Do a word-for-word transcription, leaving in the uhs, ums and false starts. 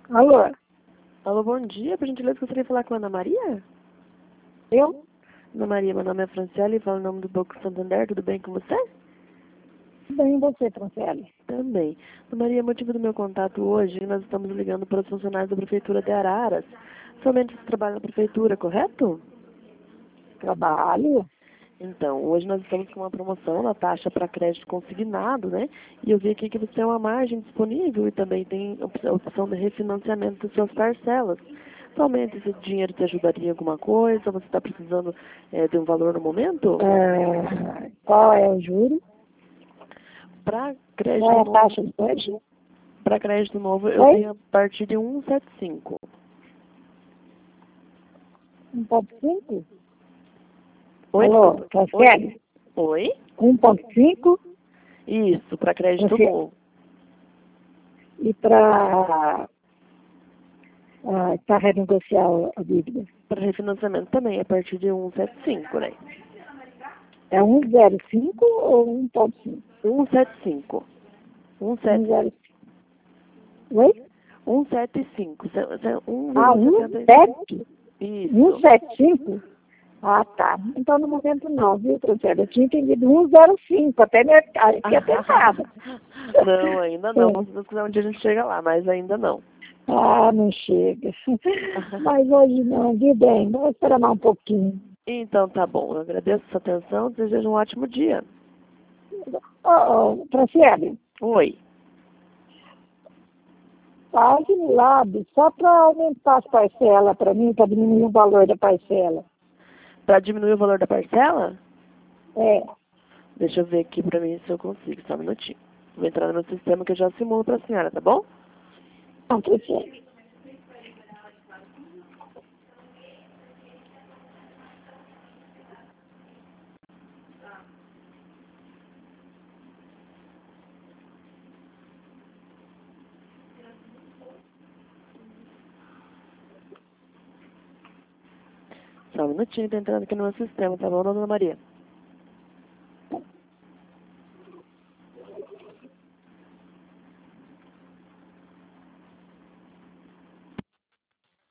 Alô? Alô, bom dia. Por gentileza, gostaria de falar com a Ana Maria? Eu? Ana Maria, meu nome é Franciele, falo em nome do Banco Santander. Tudo bem com você? Tudo bem, e você, Franciele? Também. Ana Maria, motivo do meu contato hoje, nós estamos ligando para os funcionários da Prefeitura de Araras. Somente você trabalha na Prefeitura, correto? Trabalho? Então, hoje nós estamos com uma promoção na taxa para crédito consignado, né? E eu vi aqui que você tem uma margem disponível e também tem a opção de refinanciamento das suas parcelas. Atualmente, esse dinheiro te ajudaria em alguma coisa? Você está precisando é, de um valor no momento? É, qual é o juro? Para crédito Qual é a novo, taxa de hoje? para crédito novo, eu Oi? tenho a partir de cento e setenta e cinco. um ponto cinco? Oi, Alô, desculpa. Franciele? Oi? um ponto cinco? Isso, para crédito Você- novo. E para para renegociar a dívida? Para refinanciamento também, a partir de cento e setenta e cinco, né? É um zero cinco ou um ponto cinco? cento e setenta e cinco. um cento e setenta e cinco. zero cinco. Oi? cento e setenta e cinco. Ah, um sete? Isso. um sete cinco? Ah, tá. Então, no momento não, viu, Franciele? Eu tinha entendido um zero cinco, até me fiquei tentada. Não, ainda não. Se Deus quiser, um dia a gente chega lá, mas ainda não. Ah, não chega. Mas hoje não, viu bem? Vamos esperar mais um pouquinho. Então tá bom. Eu agradeço a sua atenção. Desejo um ótimo dia. Ô, ô, Franciele, Oi. pague no lado só para aumentar as parcelas para mim, para diminuir o valor da parcela. Para diminuir o valor da parcela? É, Deixa eu ver aqui pra mim se eu consigo. Só um minutinho. Vou entrar no meu sistema que eu já simulo pra senhora, tá bom? não, Franciele. Só um minutinho, tô entrando aqui no meu sistema, tá bom, dona Maria?